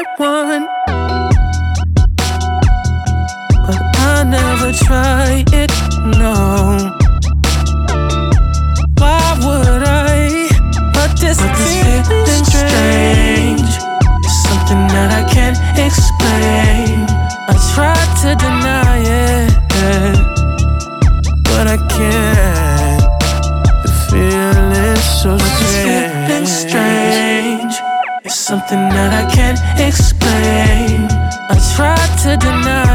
want, but I never try it, no. Why would I? But this feeling strange. It's something that I can't explain. I tried to deny it, but I can't. The feeling's so strange. It's something that I can't explain. I tried to deny